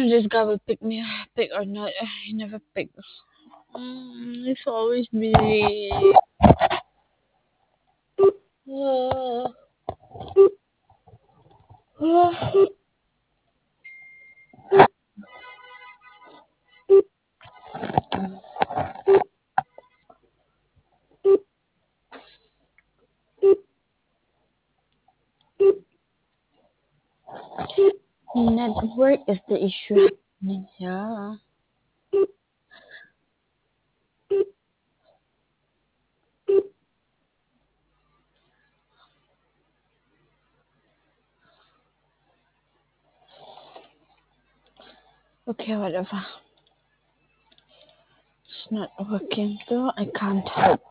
this guy will pick or not. He never pick. It's always busy. Network is the issue. Yeah. Okay, whatever. It's not working, so I can't help.